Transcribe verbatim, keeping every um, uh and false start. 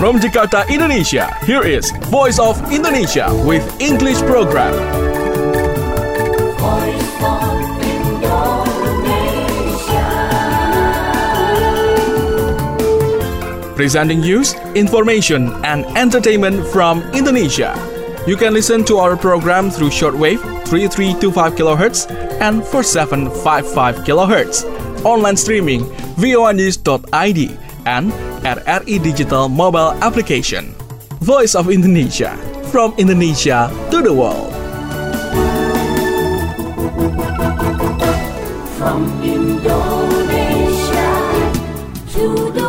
From Jakarta, Indonesia, here is Voice of Indonesia with English program. Voice of Indonesia. Presenting news, information, and entertainment from Indonesia. You can listen to our program through shortwave three three two five kilohertz and four seven five five kilohertz. Online streaming voa news dot I D and R R I Digital mobile application. Voice of Indonesia, from Indonesia to the world. From Indonesia to the